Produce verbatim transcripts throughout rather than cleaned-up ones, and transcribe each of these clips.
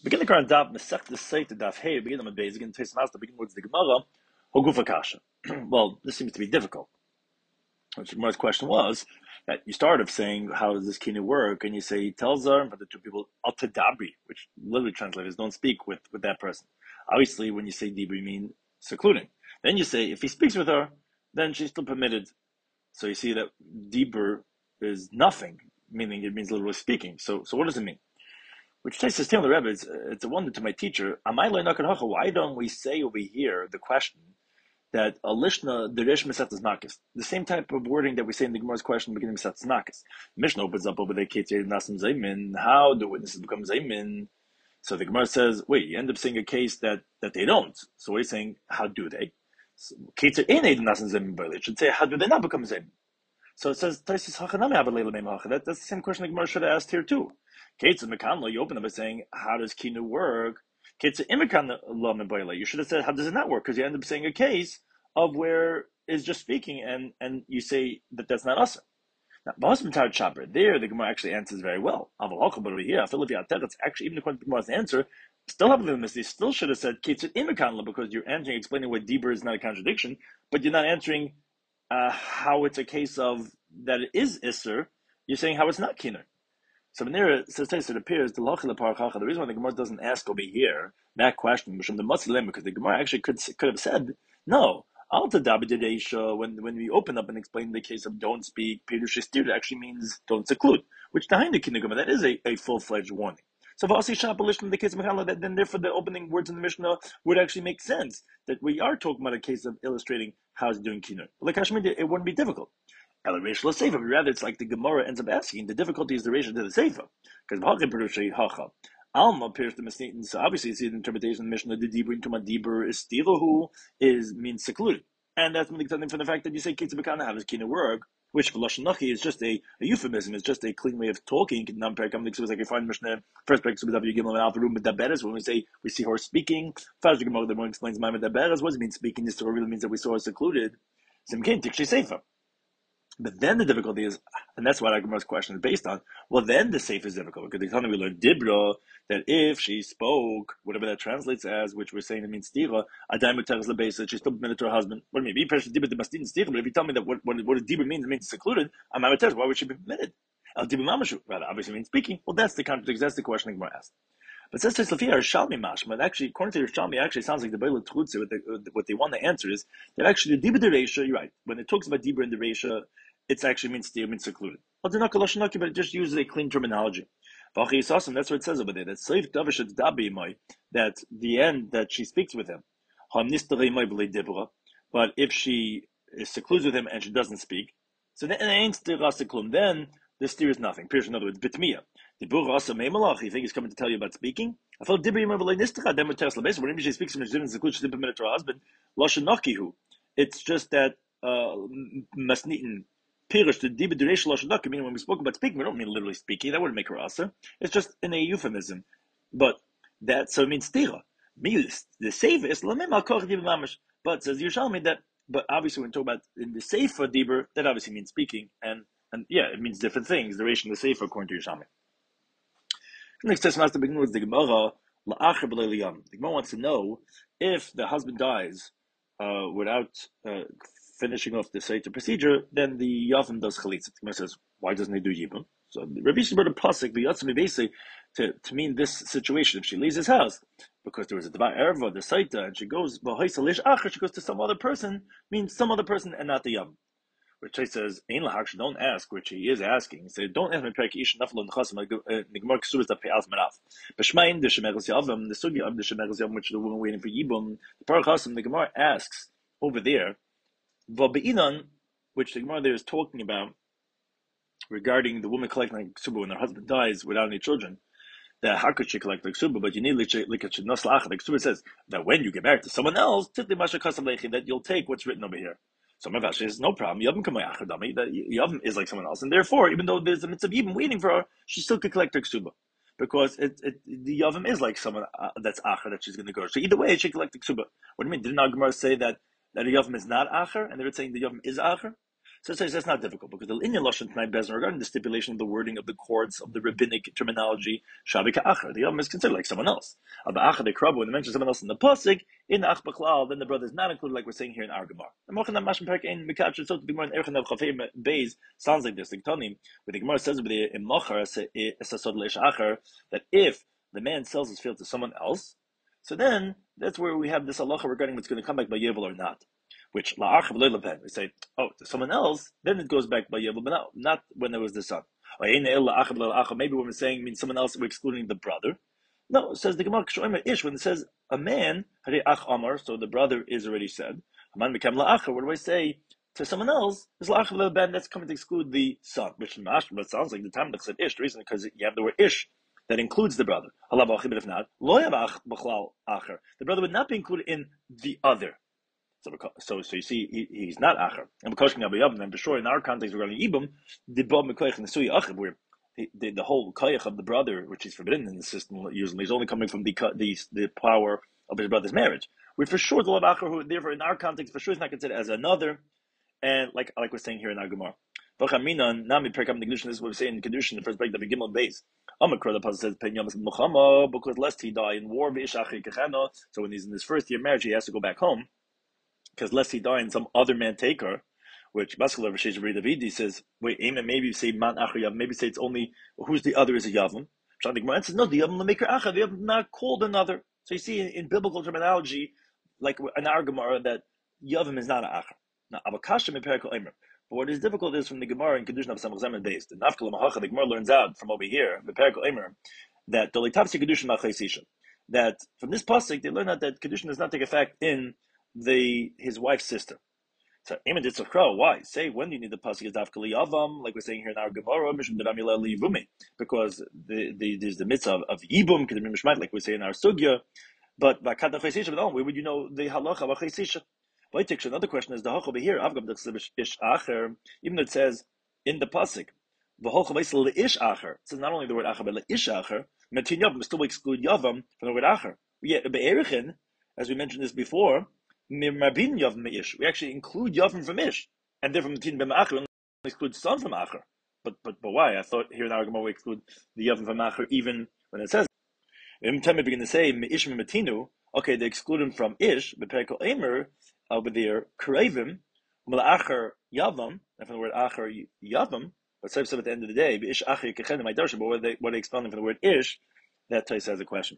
Begin the current daf mesech the site the daf hey begin on the base again taste master begin with the Gemara Hogufa Kasha. Well, this seems to be difficult. Which the Gemara's question was that you started saying how does this kinu work, and you say he tells her, but the two people al tadabri, which literally translates don't speak with, with that person. Obviously, when you say dibri, you mean secluding. Then you say if he speaks with her, then she's still permitted. So you see that dibur is nothing, meaning it means literally speaking. So so what does it mean? Which takes us to the Rebbe, it's, it's a wonder to my teacher. Why don't we say over here the question that a lishna the resh mesetas makis, the same type of wording that we say in the Gemara's question beginning mesetas makis. Mishnah opens up over the ketzir nasim zaymin. How do witnesses become zaymin? So the Gemara says, wait, you end up saying a case that that they don't. So we're saying, how do they? Ketzir ain't nasim zaymin, but it should say, how do they not become zaymin? So it says, that's the same question the Gemara should have asked here too. Ketzah Mekanla, you open up by saying, how does Kinu work? Ketzah Imikan Lo Mebayla. You should have said, how does it not work? Because you end up saying a case of where it's just speaking, and, and you say that that's not us. Now, Bahasmatar Chaper, there the Gemara actually answers very well. Avalokal, but over here, I feel if you it's actually, even according to the Gemara's answer, still have a miss. They still should have said Ketzah Imikanla, because you're answering, explaining why Dibur is not a contradiction, but you're not answering uh, how it's a case of that it is Isser. You're saying how it's not Kiner. So when there says it appears the the reason why the Gemara doesn't ask over here that question because the Gemara actually could could have said no. When when we open up and explain the case of don't speak, Peter actually means don't seclude, which behind the kindergarten that is a, a full fledged warning. So in the case of Mechala, that then therefore the opening words in the Mishnah would actually make sense that we are talking about a case of illustrating how it's doing kinur. Like Hashemid, it wouldn't be difficult. Rather, it's like the Gemara ends up asking. The difficulty is the ratio to the Seifa, because Alma appears to Mesnitin. So obviously, you see the interpretation of the Mishnah. The Dibur into Dibur is Stilahu is means secluded, and that's something from the fact that you say Kitzur Bekana how does Kina work, which for Lashon Nachi is just a, a euphemism. It's just a clean way of talking. Nam Perkam Nixus like you find Mishnah first Perkam Subav Yigim and Alpha Room with Daberes. When we say we see her speaking, Faz Gemara the one explains Ma'amad Daberes. What does it mean speaking? This really means that we saw her secluded. Simkin Tikshi Seifa. But then the difficulty is, and that's what our Gemara's question is based on, well then the safe is difficult, because they tell me we learned Dibra, that if she spoke, whatever that translates as, which we're saying it means Stira, Adai Mutaras LeBeisa, she's still permitted to her husband. What do you mean? Be Dibra de Mastin Stira, but if you tell me that what, what, what Dibra means, it means secluded, I'm Mutaras, why would she be permitted? Al Dibra Mamashu, rather obviously means speaking. Well that's the contradiction, that's the question the Gemara asked. But since it's Lafia Shalmi Mashma, actually, according to Shalmi, actually sounds like the Beila Trutze, what, the, what they want to answer is that actually the Dibra de Reisha, you're right, when it talks about Dibra in the Reisha, it actually means steer, means secluded. But it just uses a clean terminology. That's what it says over there. That that the end that she speaks with him. But if she secludes with him and she doesn't speak, so then then the steer is nothing. In other words, bitmiya. You think he's coming to tell you about speaking? I thought whenever she speaks and she didn't seclude, she didn't permit it to her husband. It's just that uh masnitin. Meaning when we spoke about speaking, we don't mean literally speaking. That wouldn't make her asa. It's just in a euphemism. But that so it means stira. The safe is but says Yerushalmi that. But obviously, when we talk about in the sefer dibur, that obviously means speaking, and and yeah, it means different things. The ratio of the sefer according to Yerushalmi. Next test master begins with the Gemara. The Gemara wants to know if the husband dies uh, without. Uh, finishing off the Seiter procedure, then the Yavam does Chalitza. The Gemara says, why doesn't he do Yibum? So Rabbi Yishai brought a pasuk, the Yatzmi basically, to, to mean this situation, if she leaves his house, because there was a Dvar Erva, the Seita, and she goes, she goes to some other person, means some other person and not the Yavam. Which he says, Ein lahaksh, don't ask, which he is asking. He said, don't ask me, Perek Ish Naflo Nechasim, the Gemara Ksuras that Pe'az Meraf. B'shmaim, the Shemeres Yavam, the Sugi of the Shemeres Yavam, which is the woman waiting for Yibum, the Parach Hasim, the Gemara asks over there, Vabe'inan, which the Gemara there is talking about regarding the woman collecting like ksuba when her husband dies without any children, that how could she collect like ksuba? But you need like ksuba. Like ksuba says that when you get married to someone else, that you'll take what's written over here. So my Rashi says no problem. Yavim kamayachadami, that Yavim is like someone else, and therefore, even though there's a mitzvah even waiting for her, she still could collect her ksuba because it, it the Yavim is like someone uh, that's acher that she's going to go. So either way, she collect the ksuba. What do you mean? Didn't our Gemara say that? That the Yavim is not Acher, and they were saying the Yavim is Acher. So it says that's not difficult because the linya lashon tonight bezin regarding the stipulation of the wording of the courts of the rabbinic terminology shavi ka'achar. The yom is considered like someone else. Aba'achar the krab when they mention someone else in the pasuk in ach b'chlal, then the brother is not included like we're saying here in our gemara. The mochanam mashim perek ein mikachur so to the gemara in erchen of chafei beis sounds like this. The Tani, where the gemara says with the in machar esasod leish achar that if the man sells his field to someone else, so then that's where we have this halacha regarding what's going to come back by yevel or not. Which la'achav le'lepen, we say, oh, to someone else, then it goes back by yevel, but no, not when it was the son. Maybe when we're saying means someone else, we're excluding the brother. No, it says the Gemara ish when it says a man, ach amar, so the brother is already said. Haman became la'achav. What do I say to someone else? Is la'achav le'lepen, that's coming to exclude the son, which in Mashma, but sounds like the time that said ish. The reason because you have the word ish that includes the brother. But if not, the brother would not be included in the other. So, so, so you see, he, he's not acher. And because and for sure, in our context regarding ibum, the bob mekoich and the suyi acher, where the, the, the whole koich of the brother, which is forbidden in the system usually, is only coming from the the, the power of his brother's marriage. We're for sure the love acher, who therefore in our context for sure is not considered as another, and like like we're saying here in our Gemara. V'chaminan nami perkam the kedushin. This is what we say in the kedushin, the first break of the Gimel base. Amakra the pasuk says pen yamas muchama because lest he die in war v'ish achi kechano. So when he's in his first year of marriage, he has to go back home. Because lest he die and some other man take her, which Baskal of Rashish Davidi says, wait, amen, maybe you say man acher yav, maybe say it's only who's the other is a yavam. Shani Gemara says no, the yavam maker acher, the yavam not called another. So you see in, in biblical terminology, like in our Gemara, that yavam is not an acher. Now avakasha meperikol emer. But what is difficult is from the Gemara in Kedushin of Samachzem based. The Nafkal Mahacha, the Gemara learns out from over here, meperikol emer, that dolitavsi Kedushin machesisha. That from this pasuk they learn out that Kedushin does not take effect in the his wife's sister. So Eman did crow. Why? Say when do you need the pasuk is dafkali yavam, like we're saying here in our Gemara, because the, the there's the mitzvah of, of yibum, like we say in our sugya. But but where would you know the halacha of chesisha? Another question is the halacha over here. Ish acher, even though it says in the pasuk the halacha ish acher. It says not only the word acher but ish acher. Metin yavam still exclude yavam from the word acher. Yet be'erichin, as we mentioned this before. We actually include Yavim from Ish, and therefore Matin ben Acher exclude son from Acher. But but but why? I thought here in our Gemara we exclude the Yavim from Acher even when it says. Every time we begin to say Ish Matinu, okay, they exclude him from Ish, but Perikol Emer over there Karevim, Malacher Yavam, and from the word Acher Yavam. But so at the end of the day, Ish Acher Kechenim my darshan. But what they what they expounding from the word Ish, that Tais has a question.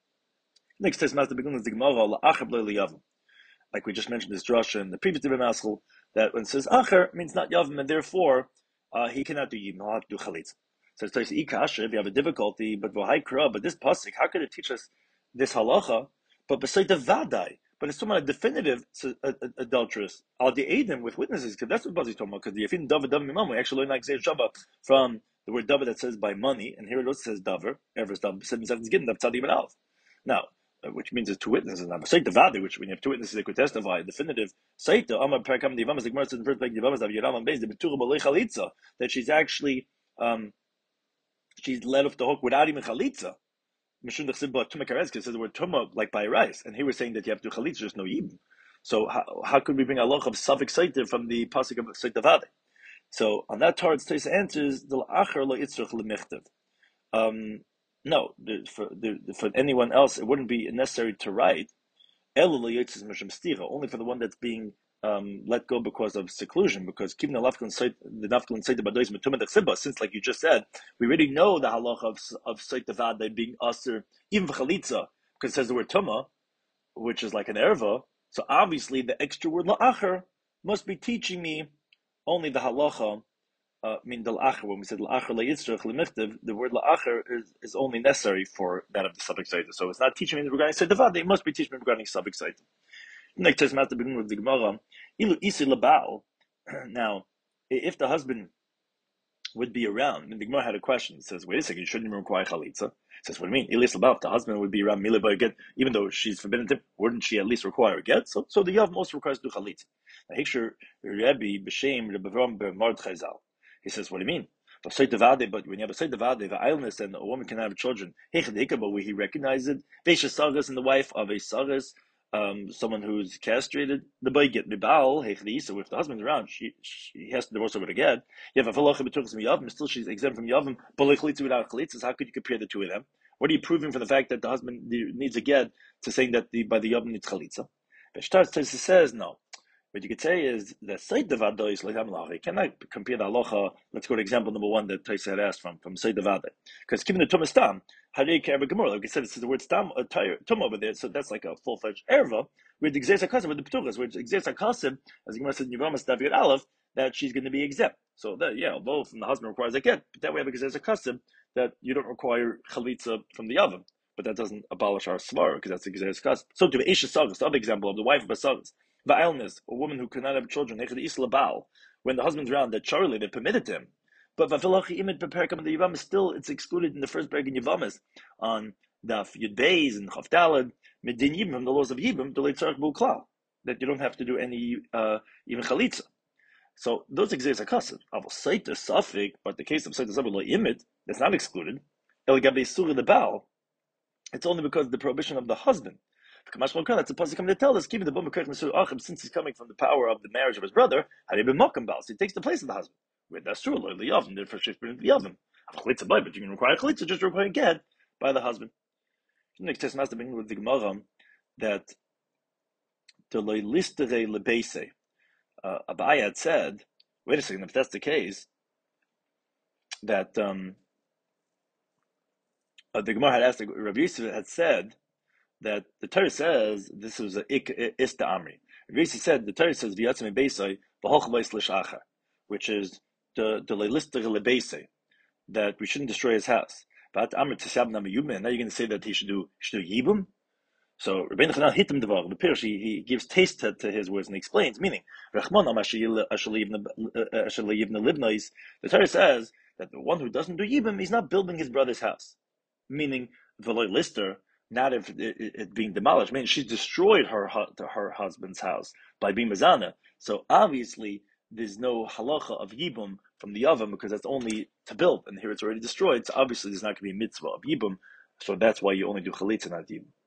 Next Tais Master begins the Gemara La'acher B'Lo Yavam. Like we just mentioned this drasha in the previous Dibur Maskell, that when it says acher means not yavam, and therefore uh, he cannot do yibum, he'll have to do chalitza. So it's like ikash if you have a difficulty, but v'hai kra, but this pasuk, how could it teach us this halacha? But beside the vadai, but it's someone a definitive uh, adulteress. Al di'edim with witnesses, because that's what Bazi's talking about. Because the yafin davar davar mimam, we actually learn like zeh shava from the word davar that says by money, and here it also says davar. Ever davar seven seconds given davar tzadim and alf. Now. Which means there's two witnesses. Now, Saita Vadi, which when you have two witnesses, they could testify. Definitive Saita, Amar Parakam Divamas, the Gemara says in the first page, Divamas of Yeram and Beis, the Betura Balei Chalitza, that she's actually, um, she's let off the hook without even Chalitza. Mishun Dechsibba Tuma Karezka says the word Tuma like by rice, and here we're saying that you have to Chalitza, there's no Yibum. So, how, how could we bring a loch of Safik Saita from the Pasuk of Saita Vadi? So, on that part, Taisa answers, the Acher Lo Yitzrach Lemichtav. Um, No, for for anyone else, it wouldn't be necessary to write. Only for the one that's being um, let go because of seclusion. Because keeping the nafkul the nafkul inside the badois metumah dechsiba, since like you just said, we already know the halacha of of seit davada being aser even v'chalitza because it says the word tuma, which is like an erva. So obviously the extra word la'acher must be teaching me only the halacha. Uh, mean the la'acher, when we said la'acher le'yitzrach le'michtav, the word la'acher is, is only necessary for that of the subject side. So it's not teaching me regarding Seidavad, they must be teaching me regarding subject side. Next time, at the beginning of the Gemara, ilu isi labal. Now, if the husband would be around, and the Gemara had a question, it says, wait a second, you shouldn't even require chalitza. It says, what do you mean? Ilis labal, if the husband would be around milibah get, even though she's forbidden to, wouldn't she at least require a get? So, so the Yav also requires to do chalitza. Now, Hikshur Rebbe b'shem Rebbe b'mard chayzal. He says, what do you mean? But when you have a Saita Vade, the illness, and a woman can have children, where he recognizes it, Vesha Sagas and the wife of a Sagas, um, someone who's castrated, the boy get mibal hechli. So if the husband's around, she, she has to divorce her with a get. You have a falacha betuchas from yavim. Still, she's exempt from yavim. But lechlitzu without chalitzas. How could you compare the two of them? What are you proving for the fact that the husband needs a get to saying that the by the yavim needs chalitza? But Shtar says no. What you could say is that Seid Devada is like Hamlacha. You cannot compare the halacha. Let's go to example number one that Taisa had asked from from Seid Devada, because given the Tumas Tam, Harei Kerba Gemara, like I said, this is the word Tam, uh, Tum over there, so that's like a full fledged erva with the Exes Hakasim with the Ptuchas, which Exes Hakasim, as the Gemara said in Yevamos David Aleph, that she's going to be exempt. So that yeah, although from the husband requires a get, but that way have Exes Hakasim that you don't require chalitza from the oven. But that doesn't abolish our svara because that's Exes Hakasim. So to be Isha Sagas, the other example of the wife of Basagas. Va'ilness, a woman who cannot have children, when the husband's around, that Charlie, they permitted him. But Vafilachi Imid Beperkam the Yivam is still, it's excluded in the first Berg in Yivamis on Daf Yud Beis and Chavdalad, Medin Yibim, from the laws of Yibim, the Leit Tzarech Buklal, that you don't have to do any, uh, even Chalitza. So those exist are custom. Avos Saita Safik, but the case of Saita Safik, like Imid, that's not excluded. El Gabe Surah the Baal, it's only because of the prohibition of the husband. That's supposed to come to tell us, keeping the bum since he's coming from the power of the marriage of his brother, had he been mockam bal, so he takes the place of the husband. Wait, that's true. Lord the oven, therefore she's been the oven. But you can require chalitza just to require get by the husband. The next test master beginning with the Gemara that the lelistere lebese. Uh, Abai had said, wait a second, if that's the case, that um, uh, the Gemara had asked, Rabbi Yosef had said that the Torah says this was a ista amri. Rabbi said the Torah says v'yatzim beisai v'holchavais l'shacha, which is the the leilister lebeisai, that we shouldn't destroy his house. But amri tisab nam yibum, now you're going to say that he should do should do yibum. So Rabbi Nachman hit him devar. The Pirush he, he gives taste to, to his words and he explains, meaning Rachman am asher libnais. The Torah says that the one who doesn't do yibum, he's not building his brother's house, meaning v'loy lister. Not if it, it, it being demolished. I mean, she destroyed her her husband's house by being mazana. So obviously, there's no halacha of yibum from the oven because that's only to build, and here it's already destroyed. So obviously, there's not going to be a mitzvah of yibum. So that's why you only do chalitza, not yibum.